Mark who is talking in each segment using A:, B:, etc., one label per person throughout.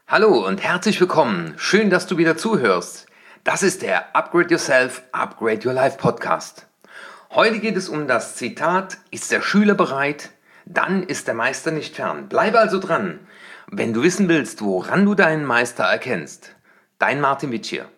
A: Hallo und herzlich willkommen. Schön, dass du wieder zuhörst. Das ist der Upgrade Yourself, Upgrade Your Life Podcast. Heute geht es um das Zitat: Ist der Schüler bereit, dann ist der Meister nicht fern. Bleibe also dran, wenn du wissen willst, woran du deinen Meister erkennst. Dein Martin Witsch hier.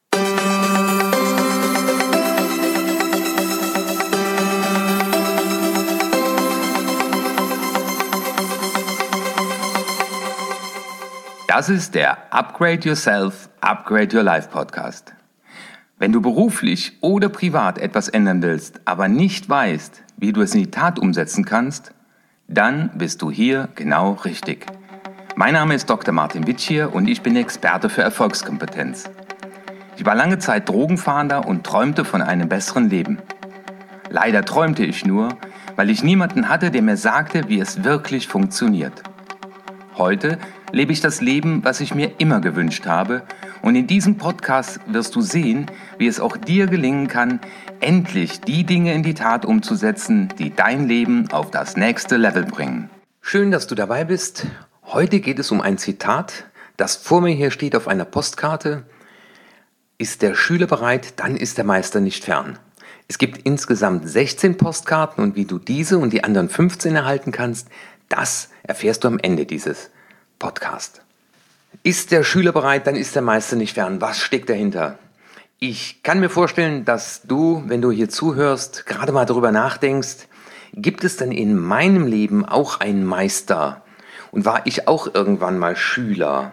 A: Das ist der Upgrade Yourself, Upgrade Your Life Podcast. Wenn du beruflich oder privat etwas ändern willst, aber nicht weißt, wie du es in die Tat umsetzen kannst, dann bist du hier genau richtig. Mein Name ist Dr. Martin Witsch hier und ich bin Experte für Erfolgskompetenz. Ich war lange Zeit Drogenfahnder und träumte von einem besseren Leben. Leider träumte ich nur, weil ich niemanden hatte, der mir sagte, wie es wirklich funktioniert. Heute lebe ich das Leben, was ich mir immer gewünscht habe, und in diesem Podcast wirst du sehen, wie es auch dir gelingen kann, endlich die Dinge in die Tat umzusetzen, die dein Leben auf das nächste Level bringen. Schön, dass du dabei bist. Heute geht es um ein Zitat, das vor mir hier steht auf einer Postkarte. Ist der Schüler bereit, dann ist der Meister nicht fern. Es gibt insgesamt 16 Postkarten und wie du diese und die anderen 15 erhalten kannst, das erfährst du am Ende dieses Podcasts. Ist der Schüler bereit, dann ist der Meister nicht fern. Was steckt dahinter? Ich kann mir vorstellen, dass du, wenn du hier zuhörst, gerade mal darüber nachdenkst, gibt es denn in meinem Leben auch einen Meister? Und war ich auch irgendwann mal Schüler?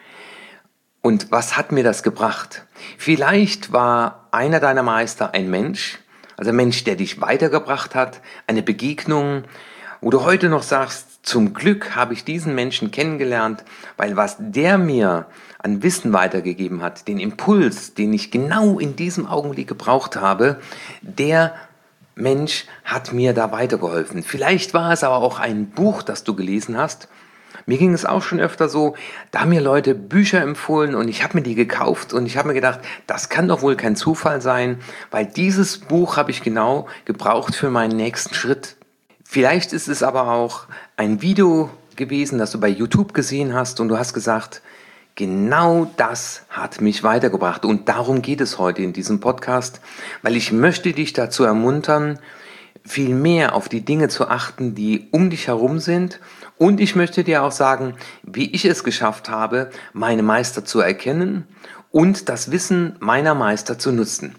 A: Und was hat mir das gebracht? Vielleicht war einer deiner Meister ein Mensch, also ein Mensch, der dich weitergebracht hat, eine Begegnung, wo du heute noch sagst, zum Glück habe ich diesen Menschen kennengelernt, weil was der mir an Wissen weitergegeben hat, den Impuls, den ich genau in diesem Augenblick gebraucht habe, der Mensch hat mir da weitergeholfen. Vielleicht war es aber auch ein Buch, das du gelesen hast. Mir ging es auch schon öfter so, da haben mir Leute Bücher empfohlen und ich habe mir die gekauft und ich habe mir gedacht, das kann doch wohl kein Zufall sein, weil dieses Buch habe ich genau gebraucht für meinen nächsten Schritt. Vielleicht ist es aber auch ein Video gewesen, das du bei YouTube gesehen hast und du hast gesagt, genau das hat mich weitergebracht. Und darum geht es heute in diesem Podcast, weil ich möchte dich dazu ermuntern, viel mehr auf die Dinge zu achten, die um dich herum sind. Und ich möchte dir auch sagen, wie ich es geschafft habe, meine Meister zu erkennen und das Wissen meiner Meister zu nutzen.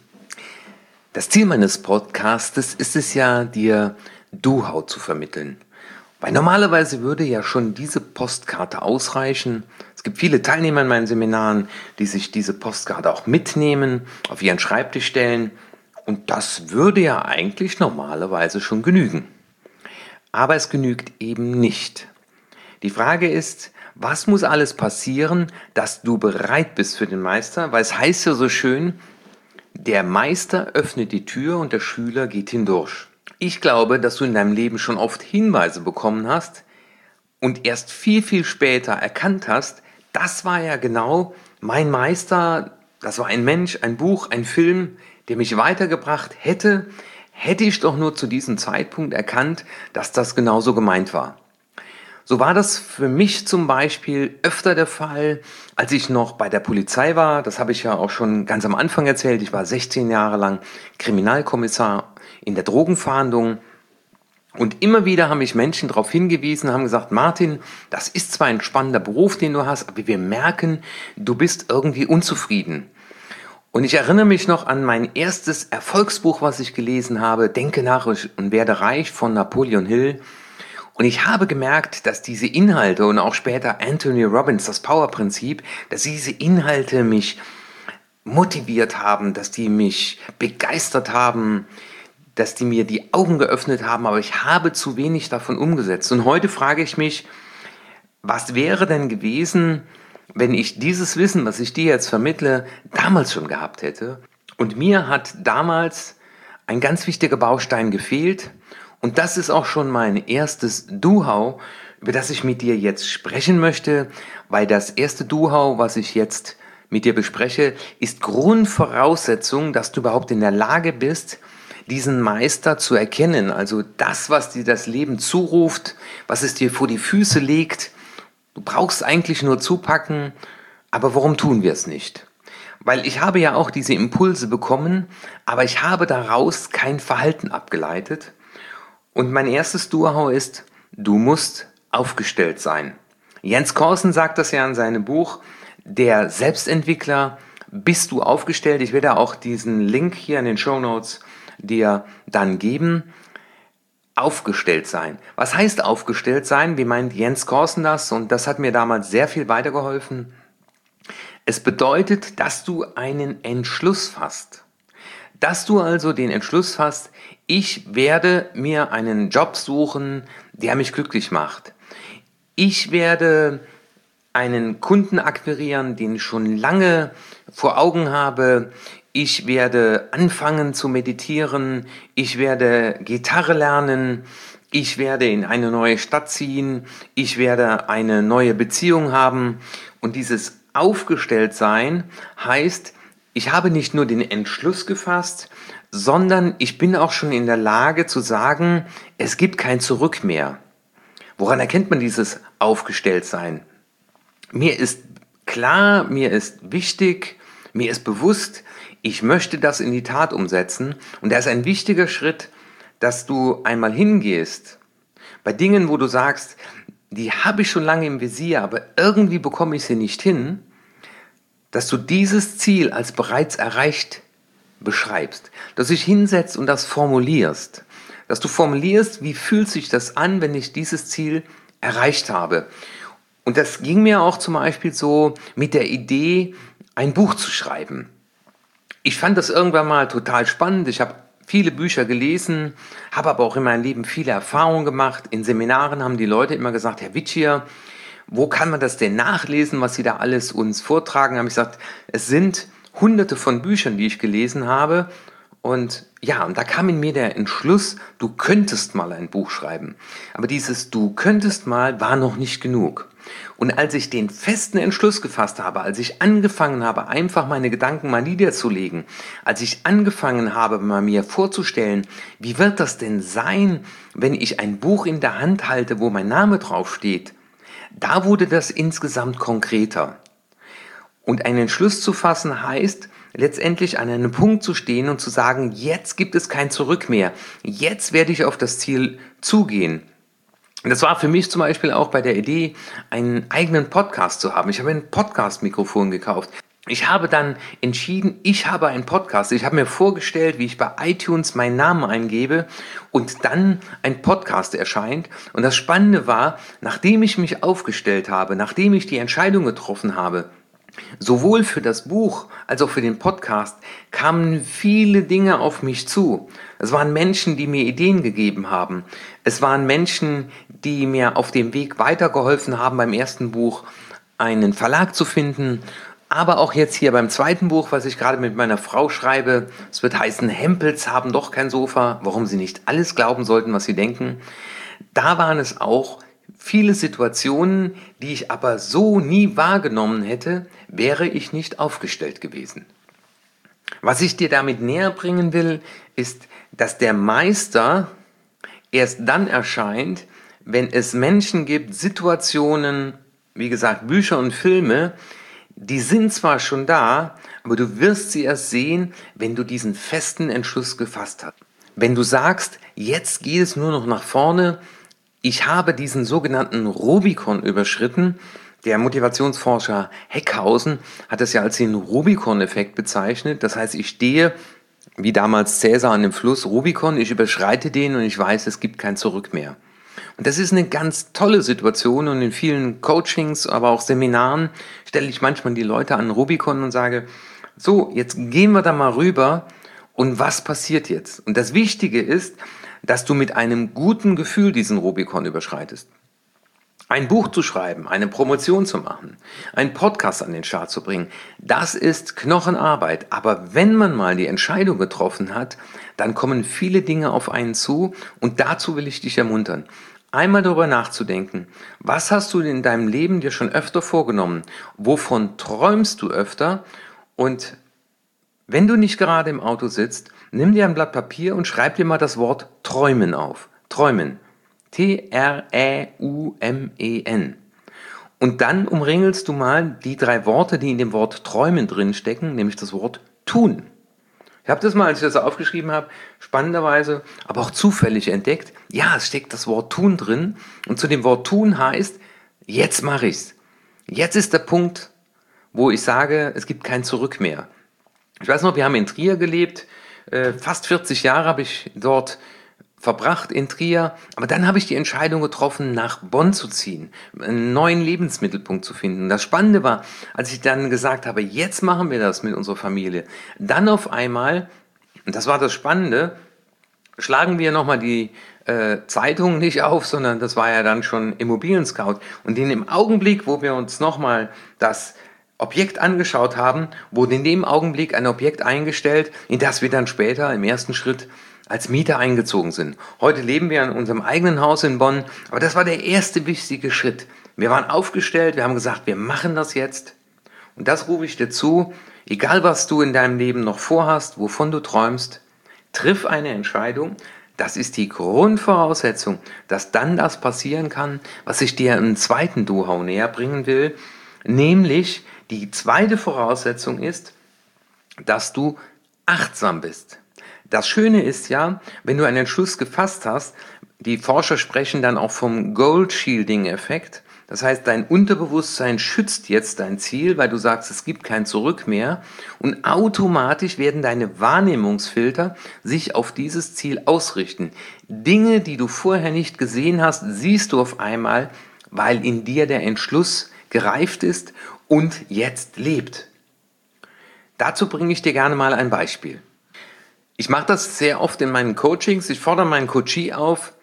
A: Das Ziel meines Podcastes ist es ja, dir Know-how zu vermitteln. Weil normalerweise würde ja schon diese Postkarte ausreichen. Es gibt viele Teilnehmer in meinen Seminaren, die sich diese Postkarte auch mitnehmen, auf ihren Schreibtisch stellen. Und das würde ja eigentlich normalerweise schon genügen. Aber es genügt eben nicht. Die Frage ist, was muss alles passieren, dass du bereit bist für den Meister? Weil es heißt ja so schön, der Meister öffnet die Tür und der Schüler geht hindurch. Ich glaube, dass du in deinem Leben schon oft Hinweise bekommen hast und erst viel, viel später erkannt hast, das war ja genau mein Meister, das war ein Mensch, ein Buch, ein Film, der mich weitergebracht hätte ich doch nur zu diesem Zeitpunkt erkannt, dass das genauso gemeint war. So war das für mich zum Beispiel öfter der Fall, als ich noch bei der Polizei war. Das habe ich ja auch schon ganz am Anfang erzählt. Ich war 16 Jahre lang Kriminalkommissar in der Drogenfahndung. Und immer wieder haben mich Menschen darauf hingewiesen, haben gesagt, Martin, das ist zwar ein spannender Beruf, den du hast, aber wir merken, du bist irgendwie unzufrieden. Und ich erinnere mich noch an mein erstes Erfolgsbuch, was ich gelesen habe, Denke nach und werde reich von Napoleon Hill. Und ich habe gemerkt, dass diese Inhalte und auch später Anthony Robbins, das Power-Prinzip, dass diese Inhalte mich motiviert haben, dass die mich begeistert haben, dass die mir die Augen geöffnet haben, aber ich habe zu wenig davon umgesetzt. Und heute frage ich mich, was wäre denn gewesen, wenn ich dieses Wissen, was ich dir jetzt vermittle, damals schon gehabt hätte? Und mir hat damals ein ganz wichtiger Baustein gefehlt. Und das ist auch schon mein erstes Know-how, über das ich mit dir jetzt sprechen möchte, weil das erste Know-how, was ich jetzt mit dir bespreche, ist Grundvoraussetzung, dass du überhaupt in der Lage bist, diesen Meister zu erkennen. Also das, was dir das Leben zuruft, was es dir vor die Füße legt Du brauchst eigentlich nur zupacken, aber warum tun wir es nicht? Weil ich habe ja auch diese Impulse bekommen, aber ich habe daraus kein Verhalten abgeleitet. Und mein erstes Durhau ist, du musst aufgestellt sein. Jens Korsen sagt das ja in seinem Buch, der Selbstentwickler, bist du aufgestellt? Ich werde auch diesen Link hier in den Shownotes dir dann geben. Aufgestellt sein. Was heißt aufgestellt sein? Wie meint Jens Korsen das? Und das hat mir damals sehr viel weitergeholfen. Es bedeutet, dass du einen Entschluss fasst. Dass du also den Entschluss fasst, ich werde mir einen Job suchen, der mich glücklich macht. Ich werde einen Kunden akquirieren, den ich schon lange vor Augen habe. Ich werde anfangen zu meditieren. Ich werde Gitarre lernen. Ich werde in eine neue Stadt ziehen. Ich werde eine neue Beziehung haben. Und dieses Aufgestelltsein heißt, ich habe nicht nur den Entschluss gefasst, sondern ich bin auch schon in der Lage zu sagen, es gibt kein Zurück mehr. Woran erkennt man dieses Aufgestelltsein? Mir ist klar, mir ist wichtig, mir ist bewusst, ich möchte das in die Tat umsetzen. Und da ist ein wichtiger Schritt, dass du einmal hingehst bei Dingen, wo du sagst, die habe ich schon lange im Visier, aber irgendwie bekomme ich sie nicht hin, dass du dieses Ziel als bereits erreicht beschreibst, dass du dich hinsetzt und das formulierst, dass du formulierst, wie fühlt sich das an, wenn ich dieses Ziel erreicht habe. Und das ging mir auch zum Beispiel so mit der Idee, ein Buch zu schreiben. Ich fand das irgendwann mal total spannend. Ich habe viele Bücher gelesen, habe aber auch in meinem Leben viele Erfahrungen gemacht. In Seminaren haben die Leute immer gesagt, Herr Witschier, wo kann man das denn nachlesen, was Sie da alles uns vortragen? Habe ich gesagt, es sind hunderte von Büchern, die ich gelesen habe. Und ja, und da kam in mir der Entschluss, du könntest mal ein Buch schreiben. Aber dieses Du könntest mal war noch nicht genug. Und als ich den festen Entschluss gefasst habe, als ich angefangen habe, einfach meine Gedanken mal niederzulegen, als ich angefangen habe, mal mir vorzustellen, wie wird das denn sein, wenn ich ein Buch in der Hand halte, wo mein Name draufsteht, da wurde das insgesamt konkreter. Und einen Entschluss zu fassen heißt, letztendlich an einem Punkt zu stehen und zu sagen, jetzt gibt es kein Zurück mehr. Jetzt werde ich auf das Ziel zugehen. Und das war für mich zum Beispiel auch bei der Idee, einen eigenen Podcast zu haben. Ich habe ein Podcast-Mikrofon gekauft. Ich habe dann entschieden, ich habe einen Podcast. Ich habe mir vorgestellt, wie ich bei iTunes meinen Namen eingebe und dann ein Podcast erscheint. Und das Spannende war, nachdem ich mich aufgestellt habe, nachdem ich die Entscheidung getroffen habe, sowohl für das Buch als auch für den Podcast kamen viele Dinge auf mich zu. Es waren Menschen, die mir Ideen gegeben haben. Es waren Menschen, die mir auf dem Weg weitergeholfen haben, beim ersten Buch einen Verlag zu finden. Aber auch jetzt hier beim zweiten Buch, was ich gerade mit meiner Frau schreibe, es wird heißen, Hempels haben doch kein Sofa, warum sie nicht alles glauben sollten, was sie denken. Da waren es auch viele Situationen, die ich aber so nie wahrgenommen hätte, wäre ich nicht aufgestellt gewesen. Was ich dir damit näher bringen will, ist, dass der Meister erst dann erscheint, wenn es Menschen gibt, Situationen, wie gesagt, Bücher und Filme, die sind zwar schon da, aber du wirst sie erst sehen, wenn du diesen festen Entschluss gefasst hast. Wenn du sagst, jetzt geht es nur noch nach vorne, ich habe diesen sogenannten Rubikon überschritten. Der Motivationsforscher Heckhausen hat es ja als den Rubikon-Effekt bezeichnet. Das heißt, ich stehe, wie damals Cäsar an dem Fluss Rubikon, ich überschreite den und ich weiß, es gibt kein Zurück mehr. Und das ist eine ganz tolle Situation und in vielen Coachings, aber auch Seminaren stelle ich manchmal die Leute an den Rubikon und sage, so, jetzt gehen wir da mal rüber und was passiert jetzt? Und das Wichtige ist, dass du mit einem guten Gefühl diesen Rubikon überschreitest. Ein Buch zu schreiben, eine Promotion zu machen, einen Podcast an den Start zu bringen, das ist Knochenarbeit. Aber wenn man mal die Entscheidung getroffen hat, dann kommen viele Dinge auf einen zu und dazu will ich dich ermuntern. Einmal darüber nachzudenken, was hast du in deinem Leben dir schon öfter vorgenommen? Wovon träumst du öfter? Und wenn du nicht gerade im Auto sitzt, nimm dir ein Blatt Papier und schreib dir mal das Wort Träumen auf. Träumen. Träumen.
B: Und dann umringelst du mal die 3 Worte, die in dem Wort träumen drin stecken, nämlich das Wort tun. Ich habe das mal, als ich das aufgeschrieben habe, spannenderweise, aber auch zufällig entdeckt. Ja, es steckt das Wort tun drin. Und zu dem Wort tun heißt, jetzt mache ich's. Jetzt ist der Punkt, wo ich sage, es gibt kein Zurück mehr. Ich weiß noch, wir haben in Trier gelebt. Fast 40 Jahre habe ich dort verbracht in Trier, aber dann habe ich die Entscheidung getroffen, nach Bonn zu ziehen, einen neuen Lebensmittelpunkt zu finden. Das Spannende war, als ich dann gesagt habe, jetzt machen wir das mit unserer Familie, dann auf einmal, und das war das Spannende, schlagen wir nochmal die Zeitung nicht auf, sondern das war ja dann schon Immobilien-Scout. Und in dem Augenblick, wo wir uns nochmal das Objekt angeschaut haben, wurde in dem Augenblick ein Objekt eingestellt, in das wir dann später im ersten Schritt als Mieter eingezogen sind. Heute leben wir in unserem eigenen Haus in Bonn, aber das war der erste wichtige Schritt. Wir waren aufgestellt, wir haben gesagt, wir machen das jetzt. Und das rufe ich dir zu, egal was du in deinem Leben noch vorhast, wovon du träumst, triff eine Entscheidung. Das ist die Grundvoraussetzung, dass dann das passieren kann, was ich dir im zweiten Know-how näher bringen will. Nämlich, die zweite Voraussetzung ist, dass du achtsam bist. Das Schöne ist ja, wenn du einen Entschluss gefasst hast, die Forscher sprechen dann auch vom Goal-Shielding-Effekt. Das heißt, dein Unterbewusstsein schützt jetzt dein Ziel, weil du sagst, es gibt kein Zurück mehr. Und automatisch werden deine Wahrnehmungsfilter sich auf dieses Ziel ausrichten. Dinge, die du vorher nicht gesehen hast, siehst du auf einmal, weil in dir der Entschluss gereift ist und jetzt lebt. Dazu bringe ich dir gerne mal ein Beispiel. Ich mache das sehr oft in meinen Coachings. Ich fordere meinen Coachee auf,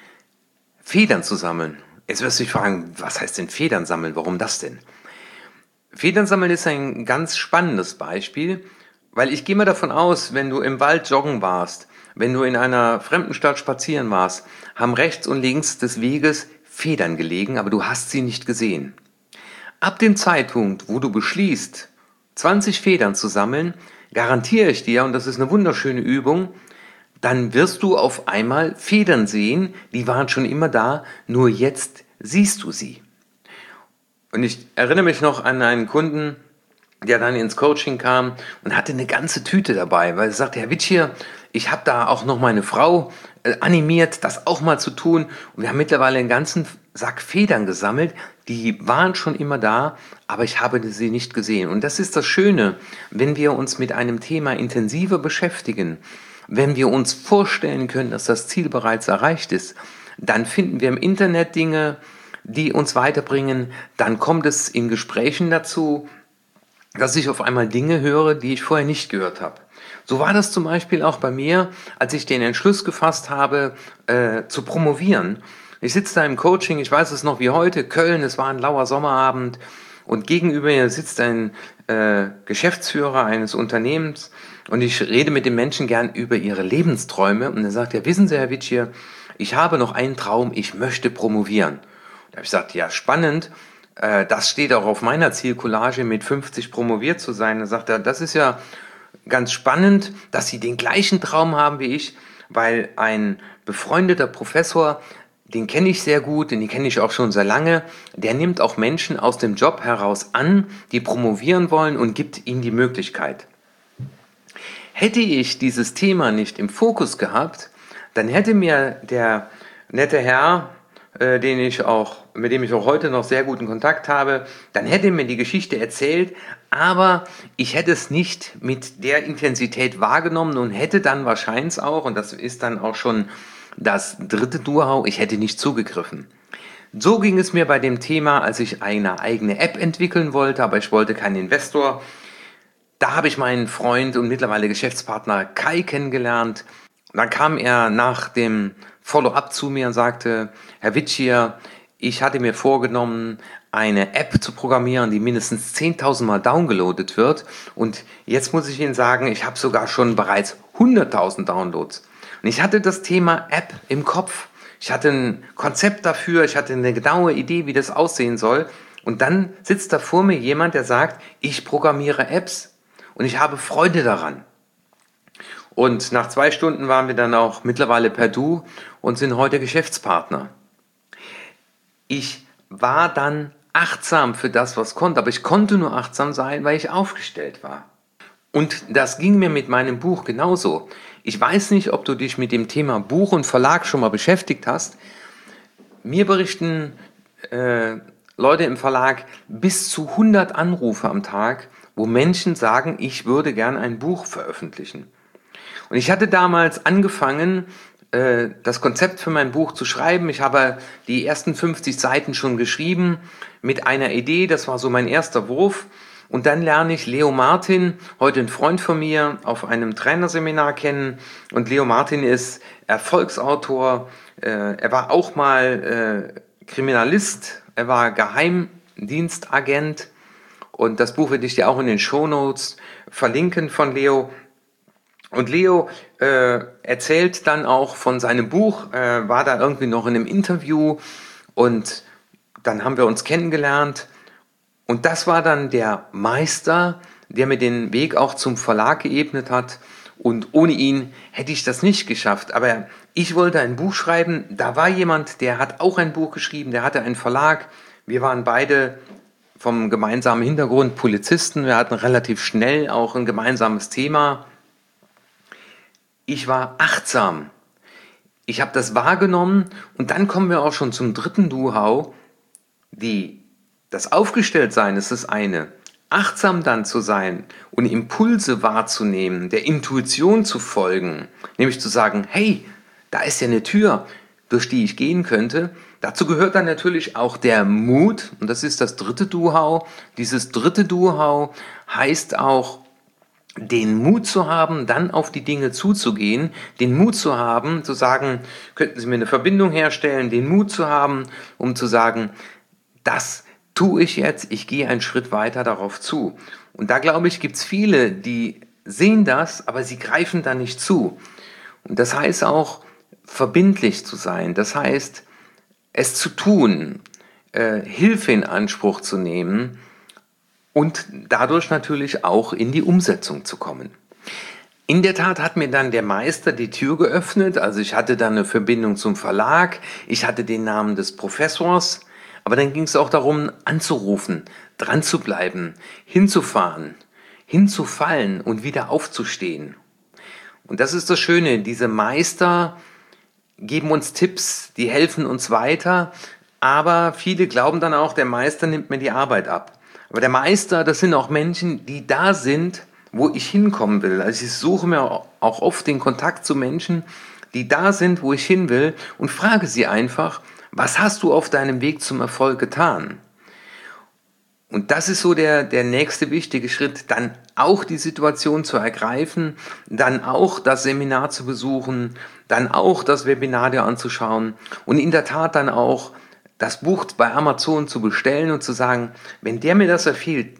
B: Federn zu sammeln. Jetzt wirst du dich fragen, was heißt denn Federn sammeln? Warum das denn? Federn sammeln ist ein ganz spannendes Beispiel, weil ich gehe mal davon aus, wenn du im Wald joggen warst, wenn du in einer fremden Stadt spazieren warst, haben rechts und links des Weges Federn gelegen, aber du hast sie nicht gesehen. Ab dem Zeitpunkt, wo du beschließt, 20 Federn zu sammeln, garantiere ich dir, und das ist eine wunderschöne Übung, dann wirst du auf einmal Federn sehen, die waren schon immer da, nur jetzt siehst du sie. Und ich erinnere mich noch an einen Kunden, der dann ins Coaching kam und hatte eine ganze Tüte dabei, weil er sagte, Herr Witschier, ich habe da auch noch meine Frau animiert, das auch mal zu tun. Und wir haben mittlerweile einen ganzen Sack Federn gesammelt, die waren schon immer da, aber ich habe sie nicht gesehen. Und das ist das Schöne, wenn wir uns mit einem Thema intensiver beschäftigen, wenn wir uns vorstellen können, dass das Ziel bereits erreicht ist, dann finden wir im Internet Dinge, die uns weiterbringen. Dann kommt es in Gesprächen dazu, dass ich auf einmal Dinge höre, die ich vorher nicht gehört habe. So war das zum Beispiel auch bei mir, als ich den Entschluss gefasst habe, zu promovieren. Ich sitze da im Coaching, ich weiß es noch wie heute, Köln, es war ein lauer Sommerabend und gegenüber mir sitzt ein Geschäftsführer eines Unternehmens und ich rede mit den Menschen gern über ihre Lebensträume und er sagt, ja, wissen Sie, Herr Witschier, ich habe noch einen Traum, ich möchte promovieren. Da habe ich gesagt, ja, spannend, das steht auch auf meiner Zielcollage, mit 50 promoviert zu sein. Da sagt er, das ist ja ganz spannend, dass Sie den gleichen Traum haben wie ich, weil ein befreundeter Professor, den kenne ich sehr gut, den kenne ich auch schon sehr lange, der nimmt auch Menschen aus dem Job heraus an, die promovieren wollen und gibt ihnen die Möglichkeit. Hätte ich dieses Thema nicht im Fokus gehabt, dann hätte mir der nette Herr, mit dem ich auch heute noch sehr guten Kontakt habe, dann hätte er mir die Geschichte erzählt, aber ich hätte es nicht mit der Intensität wahrgenommen und hätte dann wahrscheinlich auch, und das ist dann auch schon das dritte Know-how, ich hätte nicht zugegriffen. So ging es mir bei dem Thema, als ich eine eigene App entwickeln wollte, aber ich wollte keinen Investor. Da habe ich meinen Freund und mittlerweile Geschäftspartner Kai kennengelernt. Und dann kam er nach dem Follow-up zu mir und sagte, Herr Witschier, ich hatte mir vorgenommen, eine App zu programmieren, die mindestens 10.000 Mal downgeloadet wird. Und jetzt muss ich Ihnen sagen, ich habe sogar schon bereits 100.000 Downloads. Und ich hatte das Thema App im Kopf. Ich hatte ein Konzept dafür, ich hatte eine genaue Idee, wie das aussehen soll. Und dann sitzt da vor mir jemand, der sagt, ich programmiere Apps und ich habe Freude daran. Und nach 2 Stunden waren wir dann auch mittlerweile per Du und sind heute Geschäftspartner. Ich war dann achtsam für das, was kommt. Aber ich konnte nur achtsam sein, weil ich aufgestellt war. Und das ging mir mit meinem Buch genauso. Ich weiß nicht, ob du dich mit dem Thema Buch und Verlag schon mal beschäftigt hast. Mir berichten Leute im Verlag bis zu 100 Anrufe am Tag, wo Menschen sagen, ich würde gern ein Buch veröffentlichen. Und ich hatte damals angefangen, das Konzept für mein Buch zu schreiben. Ich habe die ersten 50 Seiten schon geschrieben mit einer Idee. Das war so mein erster Wurf. Und dann lerne ich Leo Martin, heute ein Freund von mir, auf einem Trainerseminar kennen. Und Leo Martin ist Erfolgsautor. Er war auch mal Kriminalist. Er war Geheimdienstagent. Und das Buch werde ich dir auch in den Shownotes verlinken von Leo. Und Leo erzählt dann auch von seinem Buch, war da irgendwie noch in einem Interview und dann haben wir uns kennengelernt. Und das war dann der Meister, der mir den Weg auch zum Verlag geebnet hat. Und ohne ihn hätte ich das nicht geschafft. Aber ich wollte ein Buch schreiben. Da war jemand, der hat auch ein Buch geschrieben, der hatte einen Verlag. Wir waren beide vom gemeinsamen Hintergrund Polizisten. Wir hatten relativ schnell auch ein gemeinsames Thema. Ich war achtsam. Ich habe das wahrgenommen. Und dann kommen wir auch schon zum dritten Know-how. Das Aufgestelltsein ist das eine. Achtsam dann zu sein und Impulse wahrzunehmen, der Intuition zu folgen, nämlich zu sagen, hey, da ist ja eine Tür, durch die ich gehen könnte. Dazu gehört dann natürlich auch der Mut und das ist das dritte Know-how. Dieses dritte Know-how heißt auch, den Mut zu haben, dann auf die Dinge zuzugehen, den Mut zu haben, zu sagen, könnten Sie mir eine Verbindung herstellen, den Mut zu haben, um zu sagen, das tue ich jetzt, ich gehe einen Schritt weiter darauf zu. Und da glaube ich, gibt es viele, die sehen das, aber sie greifen da nicht zu. Und das heißt auch, verbindlich zu sein. Das heißt, es zu tun, Hilfe in Anspruch zu nehmen und dadurch natürlich auch in die Umsetzung zu kommen. In der Tat hat mir dann der Meister die Tür geöffnet. Also ich hatte dann eine Verbindung zum Verlag, ich hatte den Namen des Professors, aber dann ging es auch darum, anzurufen, dran zu bleiben, hinzufahren, hinzufallen und wieder aufzustehen. Und das ist das Schöne, diese Meister geben uns Tipps, die helfen uns weiter, aber viele glauben dann auch, der Meister nimmt mir die Arbeit ab. Aber der Meister, das sind auch Menschen, die da sind, wo ich hinkommen will. Also ich suche mir auch oft den Kontakt zu Menschen, die da sind, wo ich hin will und frage sie einfach, was hast du auf deinem Weg zum Erfolg getan? Und das ist so der nächste wichtige Schritt, dann auch die Situation zu ergreifen, dann auch das Seminar zu besuchen, dann auch das Webinar dir anzuschauen und in der Tat dann auch das Buch bei Amazon zu bestellen und zu sagen, wenn der mir das empfiehlt,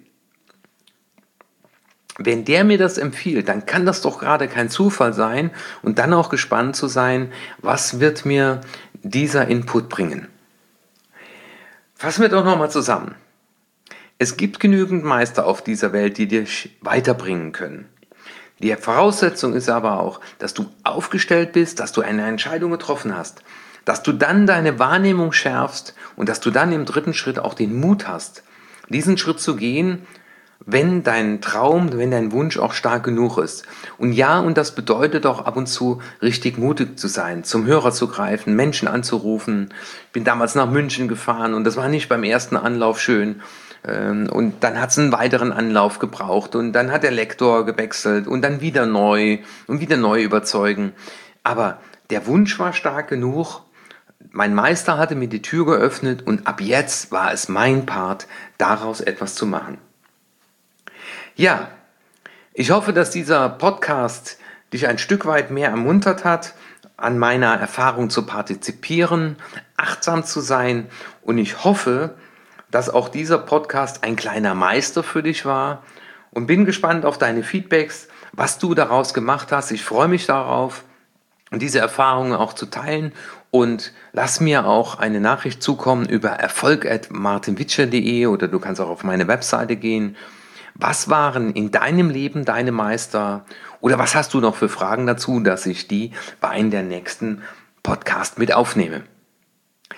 B: dann kann das doch gerade kein Zufall sein und dann auch gespannt zu sein, was wird mir dieser Input bringen. Fassen wir doch nochmal zusammen. Es gibt genügend Meister auf dieser Welt, die dich weiterbringen können. Die Voraussetzung ist aber auch, dass du aufgestellt bist, dass du eine Entscheidung getroffen hast, dass du dann deine Wahrnehmung schärfst und dass du dann im dritten Schritt auch den Mut hast, diesen Schritt zu gehen, wenn dein Traum, wenn dein Wunsch auch stark genug ist. Und ja, und das bedeutet auch ab und zu richtig mutig zu sein, zum Hörer zu greifen, Menschen anzurufen. Ich bin damals nach München gefahren und das war nicht beim ersten Anlauf schön. Und dann hat es einen weiteren Anlauf gebraucht und dann hat der Lektor gewechselt und dann wieder neu und wieder neu überzeugen. Aber der Wunsch war stark genug. Mein Meister hatte mir die Tür geöffnet und ab jetzt war es mein Part, daraus etwas zu machen. Ja, ich hoffe, dass dieser Podcast dich ein Stück weit mehr ermuntert hat, an meiner Erfahrung zu partizipieren, achtsam zu sein und ich hoffe, dass auch dieser Podcast ein kleiner Meister für dich war und bin gespannt auf deine Feedbacks, was du daraus gemacht hast. Ich freue mich darauf, diese Erfahrungen auch zu teilen und lass mir auch eine Nachricht zukommen über erfolg@martinwietscher.de oder du kannst auch auf meine Webseite gehen. Was waren in deinem Leben deine Meister oder was hast du noch für Fragen dazu, dass ich die bei einem der nächsten Podcast mit aufnehme?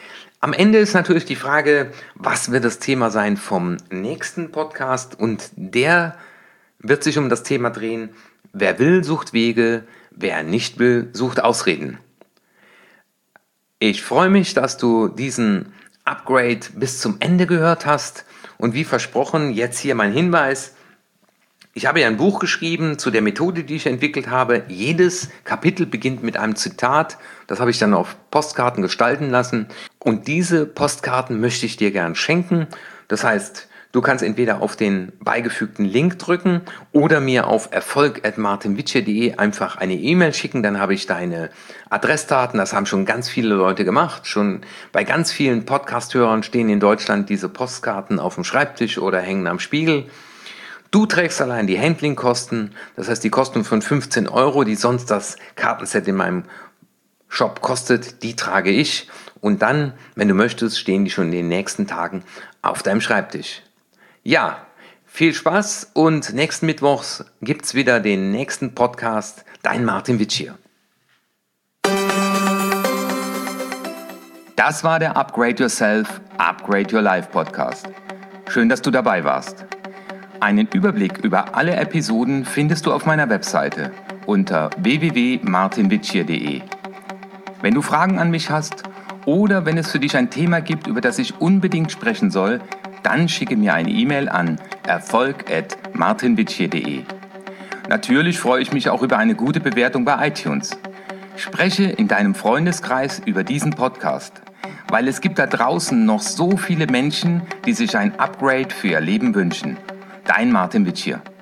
B: Am Ende ist natürlich die Frage, was wird das Thema sein vom nächsten Podcast? Und der wird sich um das Thema drehen, wer will, sucht Wege, wer nicht will, sucht Ausreden. Ich freue mich, dass du diesen Upgrade bis zum Ende gehört hast. Und wie versprochen, jetzt hier mein Hinweis. Ich habe ja ein Buch geschrieben zu der Methode, die ich entwickelt habe. Jedes Kapitel beginnt mit einem Zitat. Das habe ich dann auf Postkarten gestalten lassen. Und diese Postkarten möchte ich dir gern schenken. Das heißt, du kannst entweder auf den beigefügten Link drücken oder mir auf erfolg@martinvici.de einfach eine E-Mail schicken. Dann habe ich deine Adressdaten. Das haben schon ganz viele Leute gemacht. Schon bei ganz vielen Podcast-Hörern stehen in Deutschland diese Postkarten auf dem Schreibtisch oder hängen am Spiegel. Du trägst allein die Handlingkosten, das heißt die Kosten von 15 €, die sonst das Kartenset in meinem Shop kostet, die trage ich. Und dann, wenn du möchtest, stehen die schon in den nächsten Tagen auf deinem Schreibtisch. Ja, viel Spaß und nächsten Mittwochs gibt's wieder den nächsten Podcast. Dein Martin Vici.
A: Das war der Upgrade Yourself, Upgrade Your Life Podcast. Schön, dass du dabei warst. Einen Überblick über alle Episoden findest du auf meiner Webseite unter www.martinvici.de. Wenn du Fragen an mich hast oder wenn es für dich ein Thema gibt, über das ich unbedingt sprechen soll, dann schicke mir eine E-Mail an erfolg@martinvici.de. Natürlich freue ich mich auch über eine gute Bewertung bei iTunes. Spreche in deinem Freundeskreis über diesen Podcast, weil es gibt da draußen noch so viele Menschen, die sich ein Upgrade für ihr Leben wünschen. Dein Martin Vici.